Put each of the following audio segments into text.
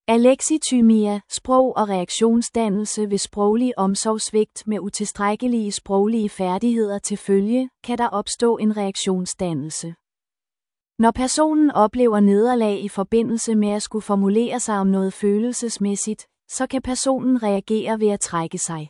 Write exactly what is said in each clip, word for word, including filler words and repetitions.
Alexithymia, sprog- og reaktionsdannelse ved sproglig omsorgssvigt med utilstrækkelige sproglige færdigheder til følge, kan der opstå en reaktionsdannelse. Når personen oplever nederlag i forbindelse med at skulle formulere sig om noget følelsesmæssigt, så kan personen reagere ved at trække sig.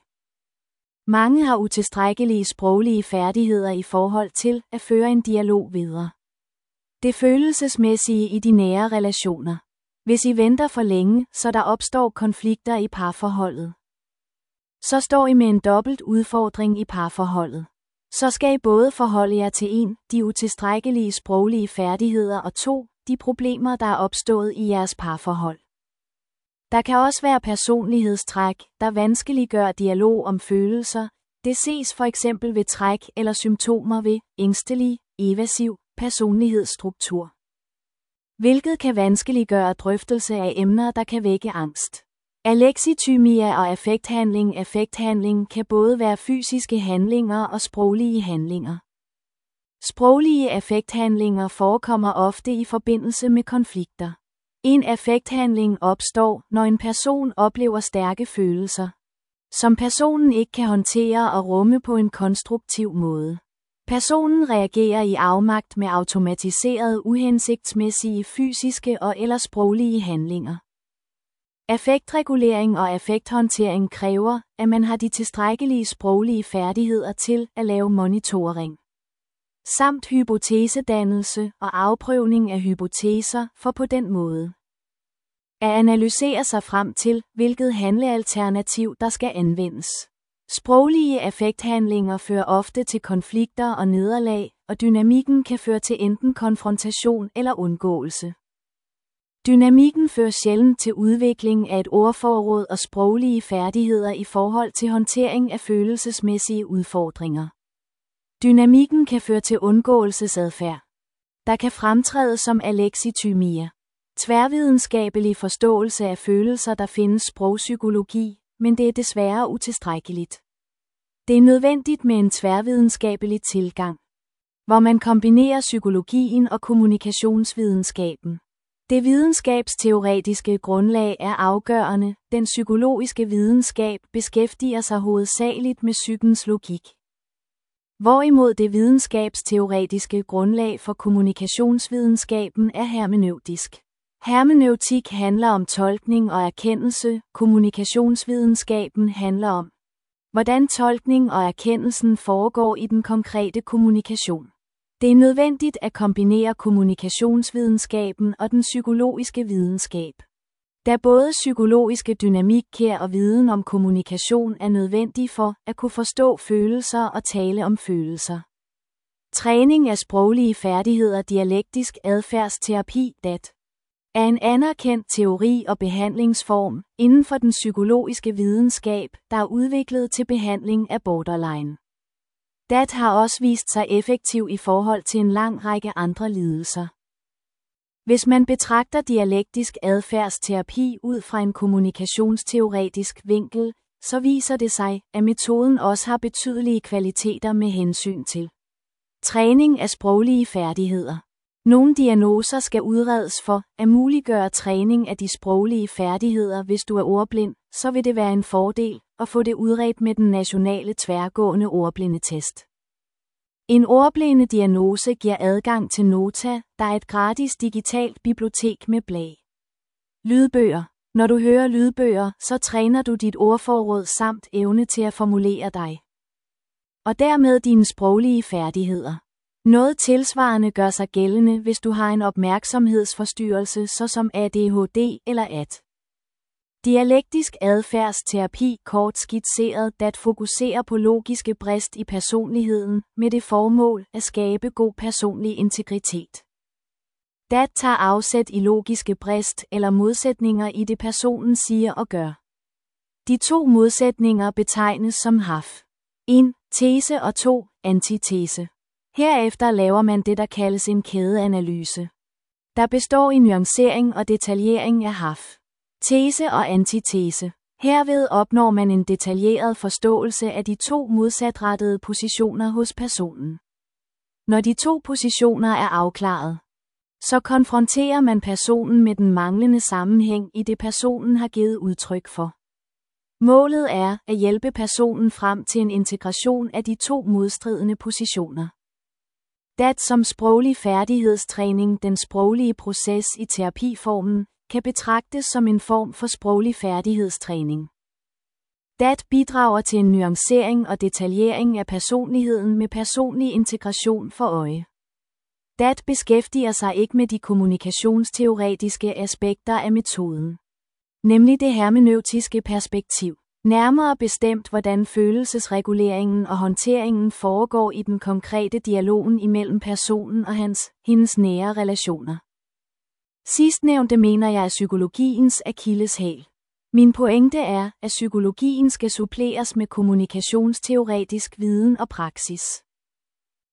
Mange har utilstrækkelige sproglige færdigheder i forhold til at føre en dialog videre. Det følelsesmæssige i de nære relationer. Hvis I venter for længe, så der opstår konflikter i parforholdet. Så står I med en dobbelt udfordring i parforholdet. Så skal I både forholde jer til en, de utilstrækkelige sproglige færdigheder og to, de problemer, der er opstået i jeres parforhold. Der kan også være personlighedstræk, der vanskeliggør dialog om følelser. Det ses for eksempel ved træk eller symptomer ved ængstelig, evasiv personlighedsstruktur, hvilket kan vanskeliggøre drøftelse af emner, der kan vække angst. Alexithymia og affekthandling. Affekthandling kan både være fysiske handlinger og sproglige handlinger. Sproglige affekthandlinger forekommer ofte i forbindelse med konflikter. En affekthandling opstår, når en person oplever stærke følelser, som personen ikke kan håndtere og rumme på en konstruktiv måde. Personen reagerer i afmagt med automatiserede uhensigtsmæssige fysiske og eller sproglige handlinger. Affektregulering og affekthåndtering kræver, at man har de tilstrækkelige sproglige færdigheder til at lave monitoring, samt hypotesedannelse og afprøvning af hypoteser for på den måde at analysere sig frem til, hvilket handlealternativ der skal anvendes. Sproglige affekthandlinger fører ofte til konflikter og nederlag, og dynamikken kan føre til enten konfrontation eller undgåelse. Dynamikken fører sjældent til udvikling af et ordforråd og sproglige færdigheder i forhold til håndtering af følelsesmæssige udfordringer. Dynamikken kan føre til undgåelsesadfærd, der kan fremtræde som alexithymia. Tværvidenskabelig forståelse af følelser. Der findes sprogpsykologi, men det er desværre utilstrækkeligt. Det er nødvendigt med en tværvidenskabelig tilgang, hvor man kombinerer psykologien og kommunikationsvidenskaben. Det videnskabsteoretiske grundlag er afgørende. Den psykologiske videnskab beskæftiger sig hovedsageligt med psykens logik, hvorimod det videnskabsteoretiske grundlag for kommunikationsvidenskaben er hermeneutisk. Hermeneutik handler om tolkning og erkendelse, kommunikationsvidenskaben handler om, hvordan tolkning og erkendelsen foregår i den konkrete kommunikation. Det er nødvendigt at kombinere kommunikationsvidenskaben og den psykologiske videnskab, da både psykologiske dynamikker og viden om kommunikation er nødvendig for at kunne forstå følelser og tale om følelser. Træning af sproglige færdigheder. Dialektisk adfærdsterapi D A T er en anerkendt teori og behandlingsform inden for den psykologiske videnskab, der er udviklet til behandling af borderline. D A T har også vist sig effektiv i forhold til en lang række andre lidelser. Hvis man betragter dialektisk adfærdsterapi ud fra en kommunikationsteoretisk vinkel, så viser det sig, at metoden også har betydelige kvaliteter med hensyn til træning af sproglige færdigheder. Nogle diagnoser skal udredes for at muliggøre træning af de sproglige færdigheder. Hvis du er ordblind, så vil det være en fordel at få det udredt med den nationale tværgående ordblindetest. En ordblindediagnose giver adgang til Nota, der er et gratis digitalt bibliotek med blag. Lydbøger. Når du hører lydbøger, så træner du dit ordforråd samt evne til at formulere dig, og dermed dine sproglige færdigheder. Noget tilsvarende gør sig gældende, hvis du har en opmærksomhedsforstyrrelse såsom A D H D eller A T. Dialektisk adfærdsterapi, kort skitseret, D A T fokuserer på logiske brist i personligheden med det formål at skabe god personlig integritet. D A T tager afsæt i logiske brist eller modsætninger i det personen siger og gør. De to modsætninger betegnes som H A F. en. Tese og to. Antitese. Herefter laver man det, der kaldes en kædeanalyse, der består i nuancering og detaljering af H A F. Tese og antitese. Herved opnår man en detaljeret forståelse af de to modsatrettede positioner hos personen. Når de to positioner er afklaret, Så konfronterer man personen med den manglende sammenhæng i det personen har givet udtryk for. Målet er at hjælpe personen frem til en integration af de to modstridende positioner. D A T som sproglig færdighedstræning. Den sproglige proces i terapiformen kan betragtes som en form for sproglig færdighedstræning. D A T bidrager til en nuancering og detaljering af personligheden med personlig integration for øje. D A T beskæftiger sig ikke med de kommunikationsteoretiske aspekter af metoden, nemlig det hermeneutiske perspektiv. Nærmere bestemt, hvordan følelsesreguleringen og håndteringen foregår i den konkrete dialogen imellem personen og hans, hendes nære relationer. Sidstnævnte mener jeg er psykologiens akilleshæl. Min pointe er, at psykologien skal suppleres med kommunikationsteoretisk viden og praksis.